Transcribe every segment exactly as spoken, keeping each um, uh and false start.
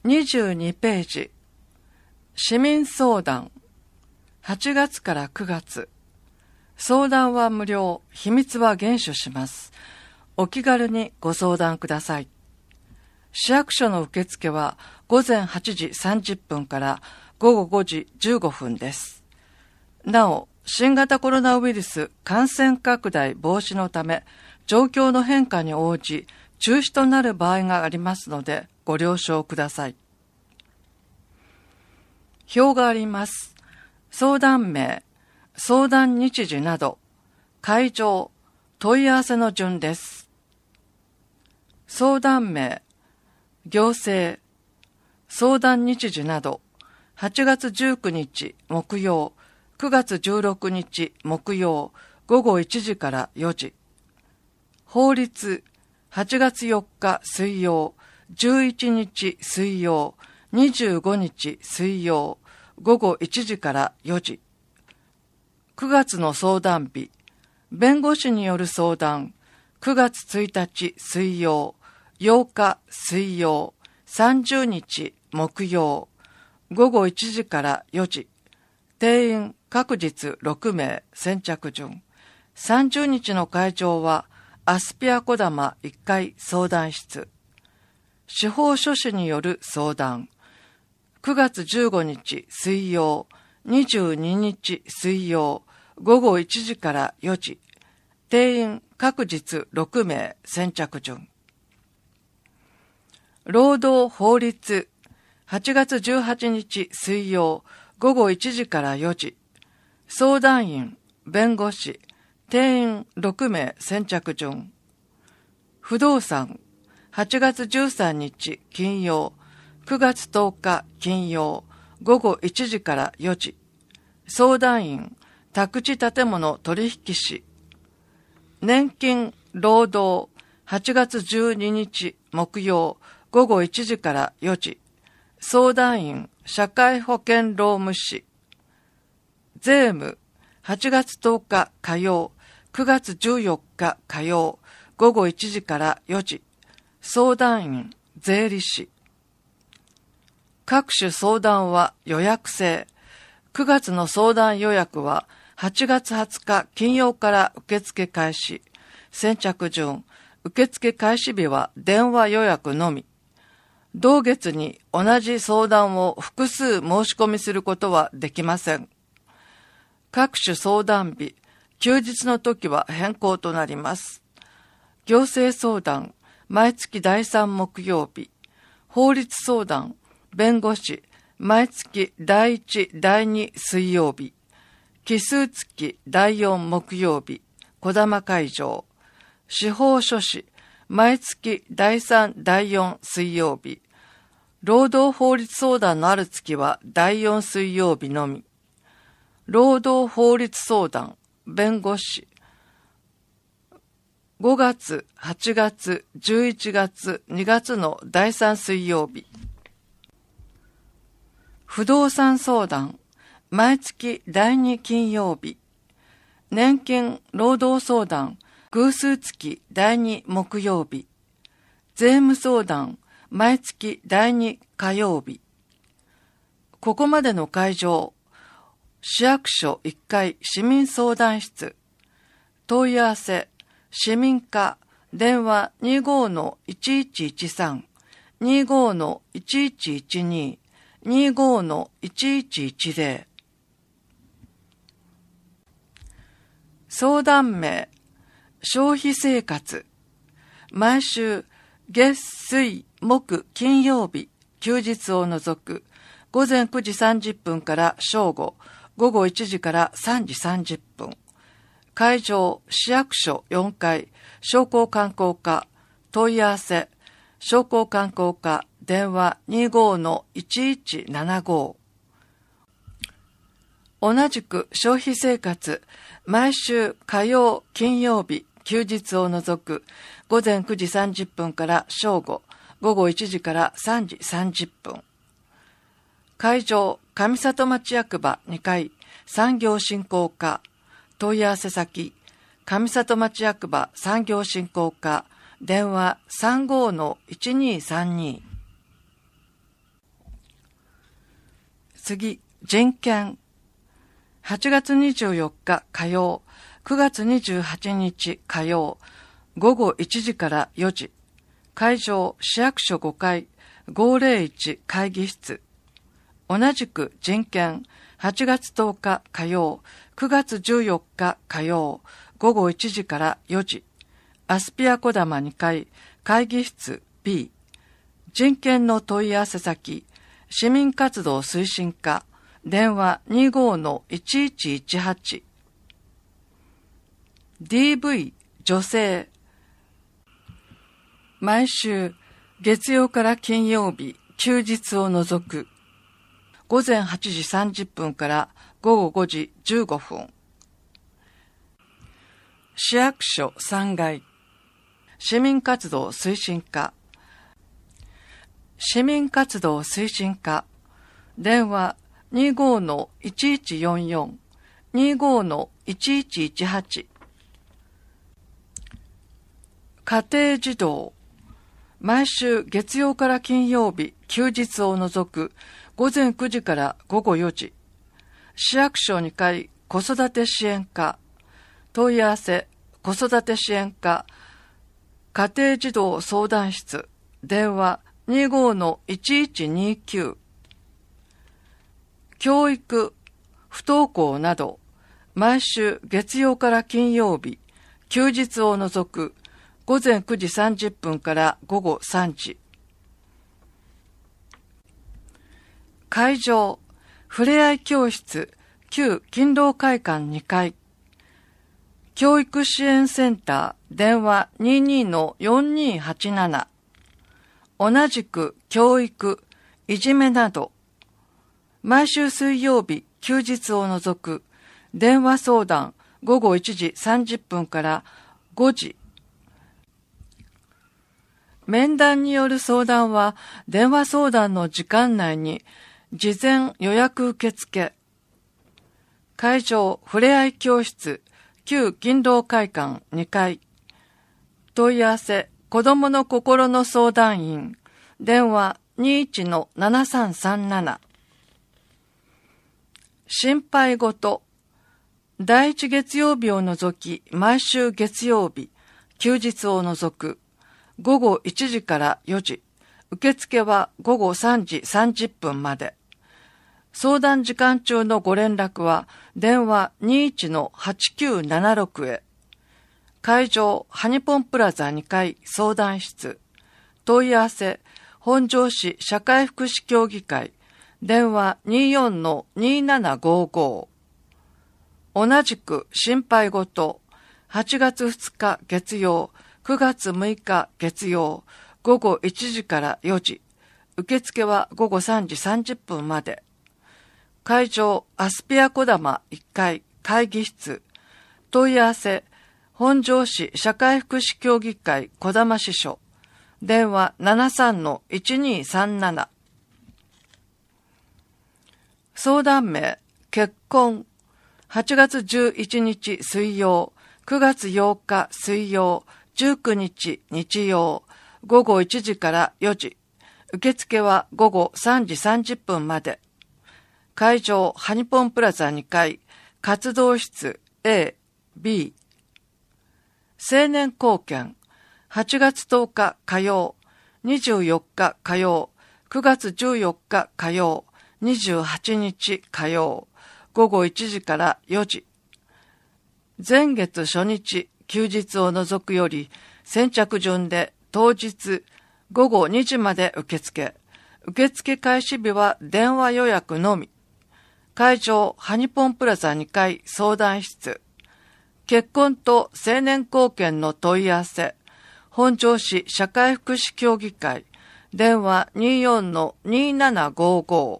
にじゅうにページ、市民相談、はちがつからくがつ、相談は無料、秘密は厳守します。お気軽にご相談ください。市役所の受付はごぜんはちじさんじゅっぷんからごごごじじゅうごふんです。なお、新型コロナウイルス感染拡大防止のため、状況の変化に応じ、中止となる場合がありますので、ご了承ください。表があります。相談名、相談日時など、会場、問い合わせの順です。相談名、行政、相談日時など、はちがつじゅうくにち木曜、くがつじゅうろくにち木曜、ごごいちじからよじ。法律、はちがつよっか水曜、じゅういちにち水曜、にじゅうごにち水曜、ごごいちじからよじ。くがつの相談日、弁護士による相談、くがつついたち水曜、ようか水曜、さんじゅうにち木曜、ごごいちじからよじ。定員各日ろくめい、先着順。さんじゅうにちの会場は、アスピアこだまいっかい相談室。司法書士による相談。くがつじゅうごにち水曜、にじゅうににち水曜、ごごいちじからよじ。定員各日ろくめい、先着順。労働法律、はちがつじゅうはちにち水曜、ごごいちじからよじ。相談員、弁護士、定員ろくめい、先着順。不動産、はちがつじゅうさんにち金曜、くがつとおか金曜、ごごいちじからよじ。相談員、宅地建物取引士。年金、労働、はちがつじゅうににち木曜、ごごいちじからよじ。相談員、社会保険労務士。税務、はちがつとおか火曜、くがつじゅうよっか火曜、ごごいちじからよじ。相談員、税理士。各種相談は予約制。くがつの相談予約ははちがつはつか金曜から受付開始。先着順、受付開始日は電話予約のみ。同月に同じ相談を複数申し込みすることはできません。各種相談日、休日の時は変更となります。行政相談、毎月だいさん木曜日。法律相談、弁護士、毎月だいいち、だいに水曜日。奇数月だいよん木曜日。こだま会場。司法書士、毎月だいさん、だいよん水曜日。労働法律相談のある月はだいよん水曜日のみ。労働法律相談、弁護士。ごがつ、はちがつ、じゅういちがつ、にがつのだいさん水曜日。不動産相談、毎月だいに金曜日。年金労働相談、偶数月だいに木曜日。税務相談、毎月だいに火曜日。ここまでの会場、市役所いっかい市民相談室。問い合わせ、市民課、電話 にじゅうごのいちいちいちさん、にじゅうごのいちいちいちに、にじゅうごのいちいちいちゼロ。相談名、消費生活。毎週、月、水、木、金曜日、休日を除く、ごぜんくじさんじゅっぷんから正午、ごごいちじからさんじさんじゅっぷん。会場、市役所よんかい、商工観光課。問い合わせ、商工観光課、電話 にじゅうごのいちいちななご。同じく消費生活、毎週火曜、金曜日、休日を除く、ごぜんくじさんじゅっぷんから正午、ごごいちじからさんじさんじゅっぷん。会場、上里町役場にかい、産業振興課。問い合わせ先、上里町役場産業振興課。電話 さんじゅうごのいちにさんに。 次、人権。はちがつにじゅうよっか火曜、くがつにじゅうはちにち火曜、ごごいちじからよじ。会場、市役所ごかい、ごぜろいち会議室。同じく人権。はちがつとおか火曜、くがつじゅうよっか火曜、ごごいちじからよじ。アスピアこだまにかい、会議室 B。人権の問い合わせ先、市民活動推進課、電話 にごのいちいちいちはち。ディーブイ 女性。毎週、月曜から金曜日、休日を除く。ごぜんはちじさんじゅっぷんからごごごじじゅうごふん。市役所さんがい。市民活動推進課。市民活動推進課。電話 にごのいちいちよんよん、にごのいちいちいちはち。家庭児童。毎週月曜から金曜日、休日を除くごぜんくじからごごよじ。市役所にかい子育て支援課。問い合わせ子育て支援課家庭児童相談室。電話 にごのいちいちにきゅう。教育、不登校など、毎週月曜から金曜日、休日を除くごぜんくじさんじゅっぷんからごごさんじ。会場、ふれあい教室、旧勤労会館にかい。教育支援センター、電話 にじゅうにのよんにーはちなな。同じく教育、いじめなど、毎週水曜日、休日を除く、電話相談ごごいちじさんじゅっぷんからごじ。面談による相談は、電話相談の時間内に、事前予約受付。会場、ふれあい教室、旧勤労会館にかい。問い合わせ、子どもの心の相談員。電話 にじゅういちのななさんさんなな。心配事。第一月曜日を除き、毎週月曜日、休日を除く、ごごいちじからよじ。受付はごごさんじさんじゅっぷんまで。相談時間中のご連絡は、電話 にじゅういちのはちきゅうななろく へ。会場、ハニポンプラザにかい相談室。問い合わせ、本庄市社会福祉協議会。電話 にじゅうよんのにーななごーごー。同じく心配事。はちがつふつか月曜、くがつむいか月曜、ごごいちじからよじ。受付はごごさんじさんじゅっぷんまで。会場、アスピアこだまいっかい会議室。問い合わせ、本庄市社会福祉協議会こだま支所。電話 ななさんのいちにーさんなな。相談名、結婚。はちがつじゅういちにち水曜、くがつようか水曜、じゅうくにち日曜、ごごいちじからよじ。受付はごごさんじさんじゅっぷんまで。会場、ハニポンプラザにかい、活動室 A、B。青年貢献。はちがつとおか火曜、にじゅうよっか火曜、くがつじゅうよっか火曜、にじゅうはちにち火曜、ごごいちじからよじ。前月初日、休日を除くより、先着順で当日ごごにじまで受付。受付開始日は電話予約のみ。会場、ハニポンプラザにかい相談室。結婚と青年貢献の問い合わせ。本庄市社会福祉協議会。電話 にじゅうよんのにーななごーご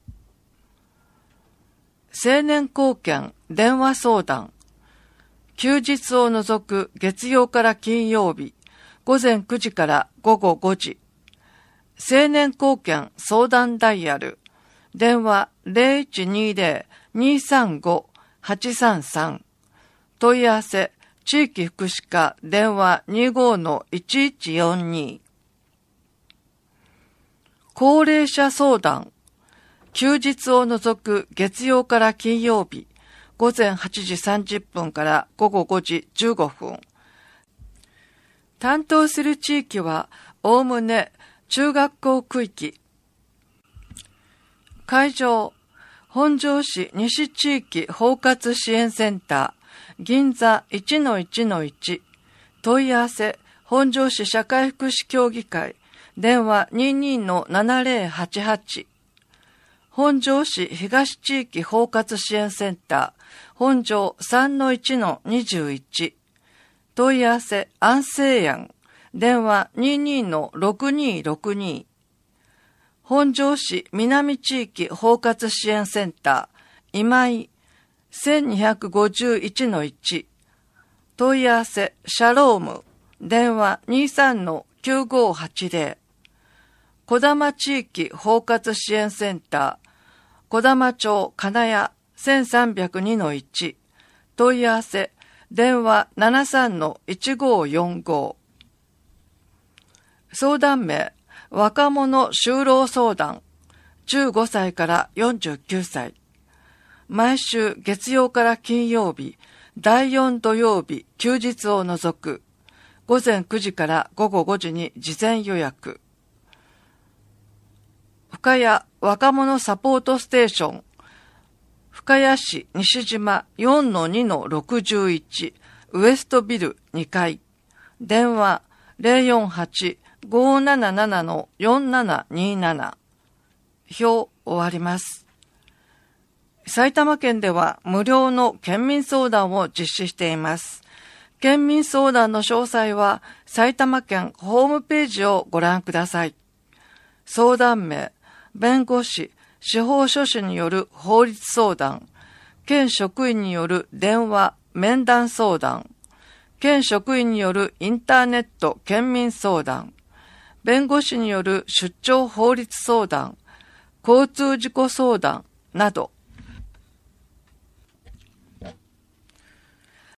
ー。青年貢献電話相談。休日を除く月曜から金曜日、ごぜんくじからごごごじ。青年貢献相談ダイヤル。電話 ゼロいちにゼロ にーさんご はちさんさん。問い合わせ、地域福祉課電話 にじゅうごのいちいちよんに。高齢者相談。 休日を除く月曜から金曜日、ごぜんはちじさんじゅっぷんからごごごじじゅうごふん。担当する地域は、おおむね中学校区域。会場、本庄市西地域包括支援センター、銀座 いちのいちのいち。問い合わせ、本庄市社会福祉協議会、電話 にじゅうにのななぜろはちはち。本庄市東地域包括支援センター、本庄 さんのいちのにじゅういち。問い合わせ、安静園、電話 にじゅうにのろくにろくに。本庄市南地域包括支援センター、今井 せんにひゃくごじゅういちのいち。問い合わせ、シャローム、電話 にじゅうさんのきゅうごはちぜろ。小玉地域包括支援センター、小玉町金谷 せんさんびゃくにのいち。問い合わせ、電話 ななさんのいちごよんご。相談名、若者就労相談、じゅうごさいからよんじゅうきゅうさい。毎週月曜から金曜日、だいよん土曜日、休日を除く、ごぜんくじからごごごじに事前予約。深谷若者サポートステーション、深谷市西島 よんのにのろくじゅういち ウエストビルにかい、電話 ゼロよんはち ごーなななな のよんななになな。表終わります。埼玉県では無料の県民相談を実施しています。県民相談の詳細は埼玉県ホームページをご覧ください。相談名、弁護士、司法書士による法律相談、県職員による電話、面談相談、県職員によるインターネット県民相談、弁護士による出張法律相談、交通事故相談など、